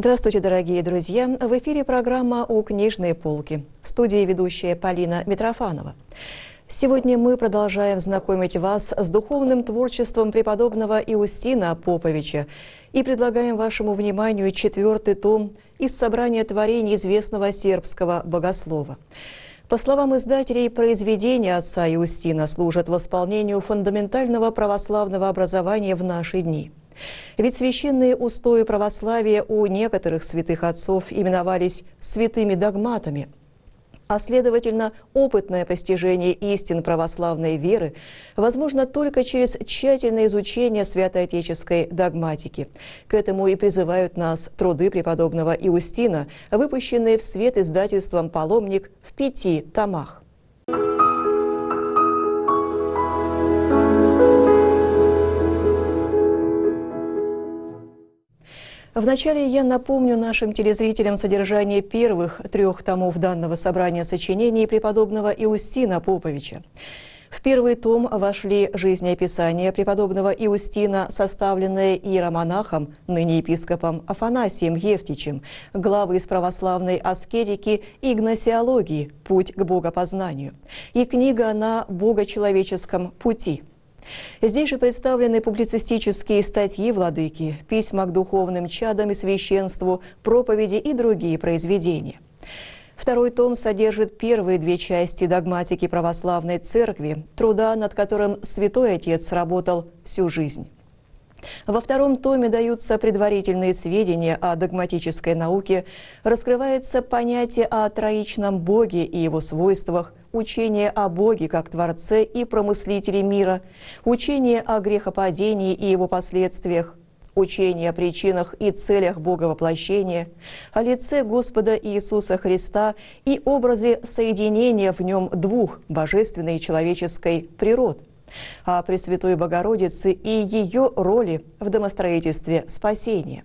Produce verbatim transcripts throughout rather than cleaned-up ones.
Здравствуйте, дорогие друзья! В эфире программа «У книжной полки». В студии ведущая Полина Митрофанова. Сегодня мы продолжаем знакомить вас с духовным творчеством преподобного Иустина Поповича и предлагаем вашему вниманию четвертый том из собрания творений известного сербского богослова. По словам издателей, произведения отца Иустина служат восполнению фундаментального православного образования в наши дни. Ведь священные устои православия у некоторых святых отцов именовались святыми догматами, а следовательно, опытное постижение истин православной веры возможно только через тщательное изучение святоотеческой догматики. К этому и призывают нас труды преподобного Иустина, выпущенные в свет издательством «Паломник» в пяти томах. Вначале я напомню нашим телезрителям содержание первых трех томов данного собрания сочинений преподобного Иустина Поповича. В первый том вошли жизнеописание преподобного Иустина, составленное иеромонахом, ныне епископом Афанасием Евтичем, главы из православной аскетики и гносеологии «Путь к богопознанию» и книга на богочеловеческом пути. Здесь же представлены публицистические статьи владыки, письма к духовным чадам и священству, проповеди и другие произведения. Второй том содержит первые две части догматики православной церкви, труда, над которым святой отец работал всю жизнь. Во втором томе даются предварительные сведения о догматической науке, раскрывается понятие о троичном Боге и его свойствах, учение о Боге как Творце и Промыслителе мира, учение о грехопадении и его последствиях, учение о причинах и целях Боговоплощения, о лице Господа Иисуса Христа и образе соединения в нем двух божественной и человеческой природ, о Пресвятой Богородице и ее роли в домостроительстве спасения.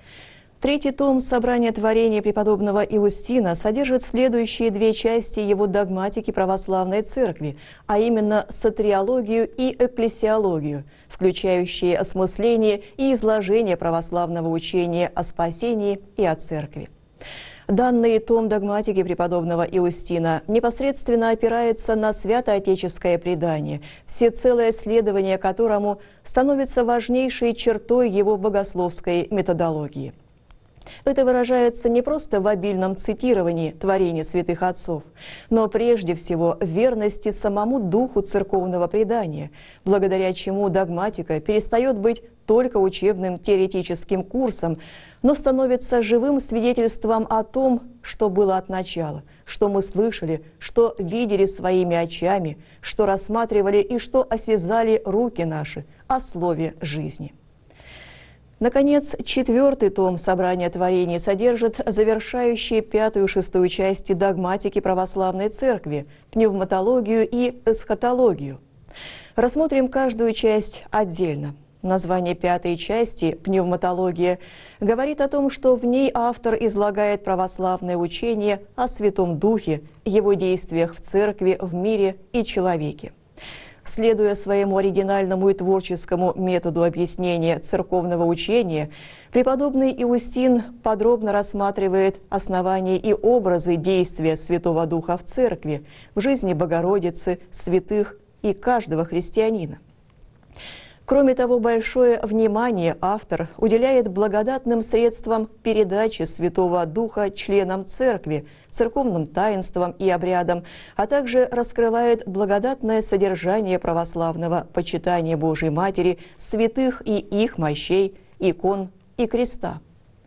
Третий том собрания творений преподобного Иустина содержит следующие две части его догматики православной церкви, а именно сотриологию и экклесиологию, включающие осмысление и изложение православного учения о спасении и о церкви. Данный том догматики преподобного Иустина непосредственно опирается на святоотеческое предание, всецелое следование которому становится важнейшей чертой его богословской методологии. Это выражается не просто в обильном цитировании творений святых отцов, но прежде всего в верности самому духу церковного предания, благодаря чему догматика перестает быть только учебным теоретическим курсом, но становится живым свидетельством о том, что было от начала, что мы слышали, что видели своими очами, что рассматривали и что осязали руки наши о слове жизни. Наконец, четвертый том собрания творений содержит завершающие пятую и шестую части догматики православной церкви, пневматологию и эсхатологию. Рассмотрим каждую часть отдельно. Название пятой части «Пневматология» говорит о том, что в ней автор излагает православное учение о Святом Духе, его действиях в церкви, в мире и человеке. Следуя своему оригинальному и творческому методу объяснения церковного учения, преподобный Иустин подробно рассматривает основания и образы действия Святого Духа в церкви, в жизни Богородицы, святых и каждого христианина. Кроме того, большое внимание автор уделяет благодатным средствам передачи Святого Духа членам Церкви, церковным таинствам и обрядам, а также раскрывает благодатное содержание православного почитания Божией Матери, святых и их мощей, икон и креста.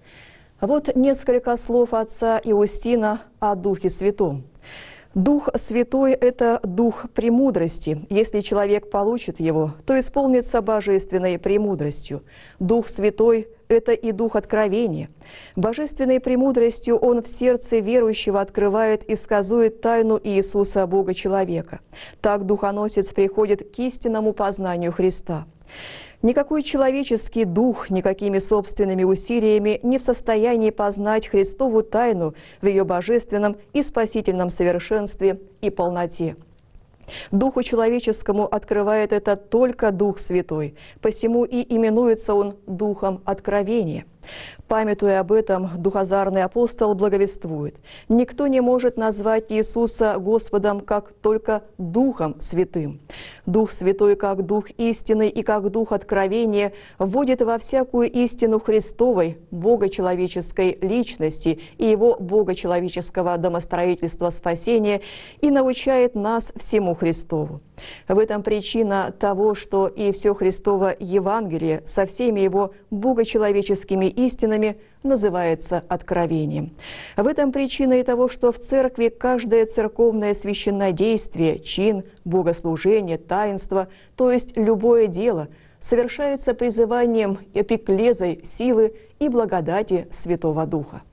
Вот несколько слов отца Иустина о Духе Святом. Дух Святой – это дух премудрости. Если человек получит его, то исполнится божественной премудростью. Дух Святой – это и дух откровения. Божественной премудростью он в сердце верующего открывает и сказует тайну Иисуса Бога-человека. Так духоносец приходит к истинному познанию Христа. Никакой человеческий дух никакими собственными усилиями не в состоянии познать Христову тайну в ее божественном и спасительном совершенстве и полноте. Духу человеческому открывает это только Дух Святой, посему и именуется он Духом откровения. Памятуя об этом, духозарный апостол благовествует: «Никто не может назвать Иисуса Господом, как только Духом Святым. Дух Святой, как Дух истины и как Дух откровения, вводит во всякую истину Христовой, богочеловеческой личности и Его богочеловеческого домостроительства спасения и научает нас всему Христову». В этом причина того, что и все Христово Евангелие со всеми его богочеловеческими истинами называется откровением. В этом причина и того, что в церкви каждое церковное священнодействие, чин, богослужение, таинство, то есть любое дело, совершается призыванием эпиклезой силы и благодати Святого Духа.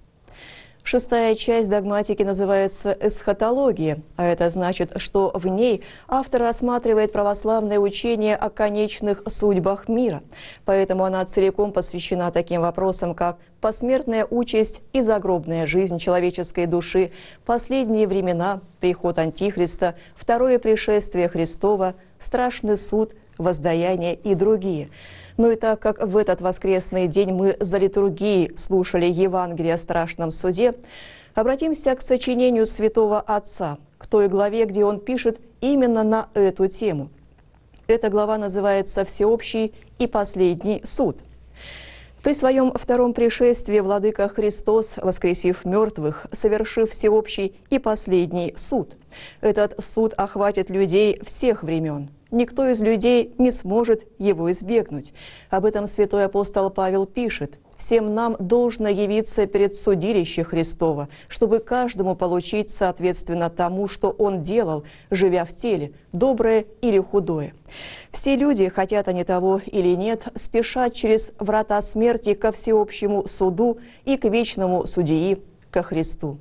Шестая часть догматики называется «Эсхатология», а это значит, что в ней автор рассматривает православное учение о конечных судьбах мира. Поэтому она целиком посвящена таким вопросам, как посмертная участь и загробная жизнь человеческой души, последние времена, приход Антихриста, второе пришествие Христова, страшный суд, воздаяние и другие. Ну и так как в этот воскресный день мы за литургией слушали Евангелие о страшном суде, обратимся к сочинению святого Отца, к той главе, где он пишет именно на эту тему. Эта глава называется «Всеобщий и последний суд». При своем втором пришествии Владыка Христос, воскресив мертвых, совершив всеобщий и последний суд. Этот суд охватит людей всех времен. Никто из людей не сможет его избегнуть. Об этом святой апостол Павел пишет: «Всем нам должно явиться перед судилище Христова, чтобы каждому получить соответственно тому, что он делал, живя в теле, доброе или худое». Все люди, хотят они того или нет, спешат через врата смерти ко всеобщему суду и к вечному судьи, ко Христу.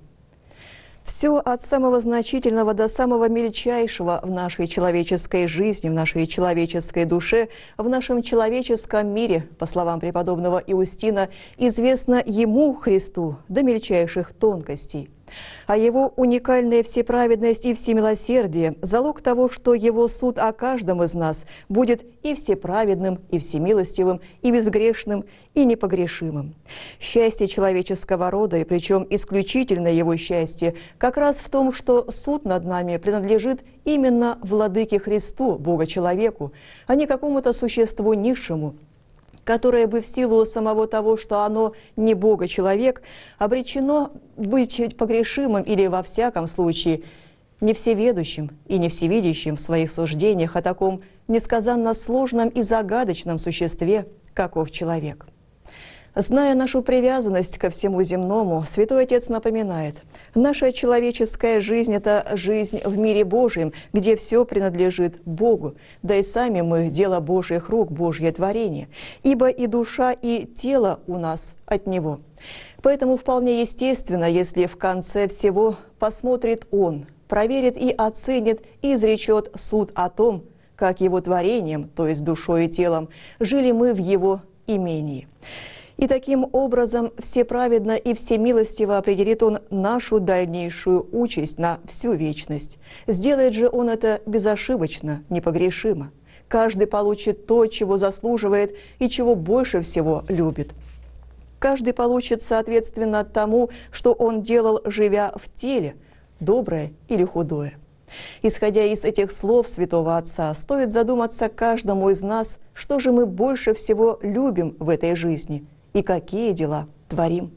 Все от самого значительного до самого мельчайшего в нашей человеческой жизни, в нашей человеческой душе, в нашем человеческом мире, по словам преподобного Иустина, известно Ему, Христу, до мельчайших тонкостей. А Его уникальная всеправедность и всемилосердие – залог того, что Его суд о каждом из нас будет и всеправедным, и всемилостивым, и безгрешным, и непогрешимым. Счастье человеческого рода, и причем исключительное его счастье, как раз в том, что суд над нами принадлежит именно Владыке Христу, Бога-человеку, а не какому-то существу низшему, которое бы в силу самого того, что оно не Бога-человек, обречено быть погрешимым или, во всяком случае, не всеведущим и не всевидящим в своих суждениях о таком несказанно сложном и загадочном существе, каков человек. Зная нашу привязанность ко всему земному, Святой Отец напоминает: наша человеческая жизнь – это жизнь в мире Божьем, где все принадлежит Богу, да и сами мы – дело Божьих рук, Божье творение, ибо и душа, и тело у нас от Него. Поэтому вполне естественно, если в конце всего посмотрит Он, проверит и оценит, и изречет суд о том, как Его творением, то есть душой и телом, жили мы в Его имении. И таким образом всеправедно и всемилостиво определит Он нашу дальнейшую участь на всю вечность. Сделает же Он это безошибочно, непогрешимо. Каждый получит то, чего заслуживает и чего больше всего любит. Каждый получит соответственно тому, что он делал, живя в теле, доброе или худое. Исходя из этих слов святого Отца, стоит задуматься каждому из нас, что же мы больше всего любим в этой жизни и какие дела творим.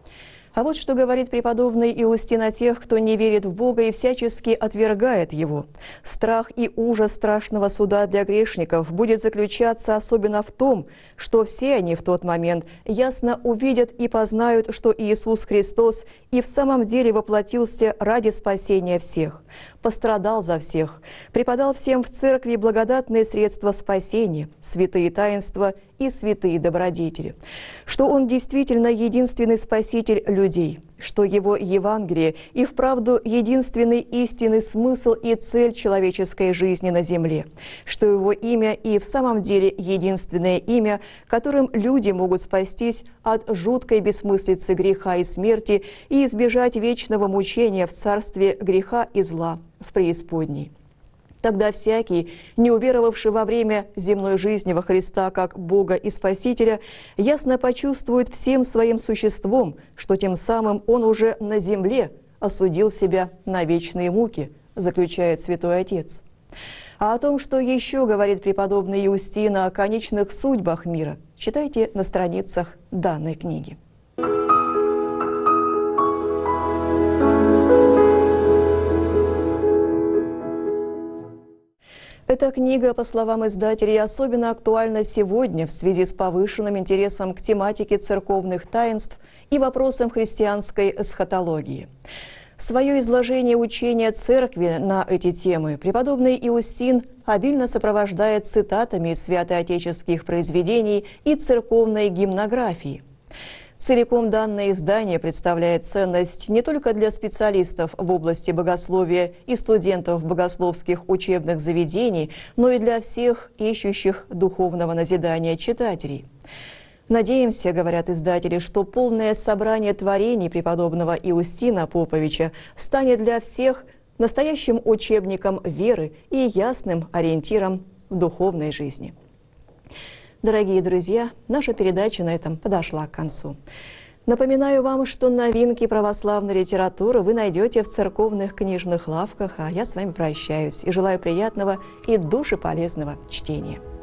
А вот что говорит преподобный Иустин о тех, кто не верит в Бога и всячески отвергает Его. Страх и ужас страшного суда для грешников будет заключаться особенно в том, что все они в тот момент ясно увидят и познают, что Иисус Христос и в самом деле воплотился ради спасения всех, пострадал за всех, преподал всем в церкви благодатные средства спасения, святые таинства и святые добродетели, что Он действительно единственный Спаситель людей, что Его Евангелие и вправду единственный истинный смысл и цель человеческой жизни на земле, что Его имя и в самом деле единственное имя, которым люди могут спастись от жуткой бессмыслицы греха и смерти и избежать вечного мучения в царстве греха и зла в преисподней. Тогда всякий, не уверовавший во время земной жизни во Христа как Бога и Спасителя, ясно почувствует всем своим существом, что тем самым он уже на земле осудил себя на вечные муки, заключает Святой Отец. А о том, что еще говорит преподобный Иустин о конечных судьбах мира, читайте на страницах данной книги. Эта книга, по словам издателей, особенно актуальна сегодня в связи с повышенным интересом к тематике церковных таинств и вопросам христианской эсхатологии. Свое изложение учения Церкви на эти темы преподобный Иустин обильно сопровождает цитатами из святоотеческих произведений и церковной гимнографии. Целиком данное издание представляет ценность не только для специалистов в области богословия и студентов богословских учебных заведений, но и для всех ищущих духовного назидания читателей. Надеемся, говорят издатели, что полное собрание творений преподобного Иустина Поповича станет для всех настоящим учебником веры и ясным ориентиром в духовной жизни. Дорогие друзья, наша передача на этом подошла к концу. Напоминаю вам, что новинки православной литературы вы найдете в церковных книжных лавках, а я с вами прощаюсь и желаю приятного и душеполезного чтения.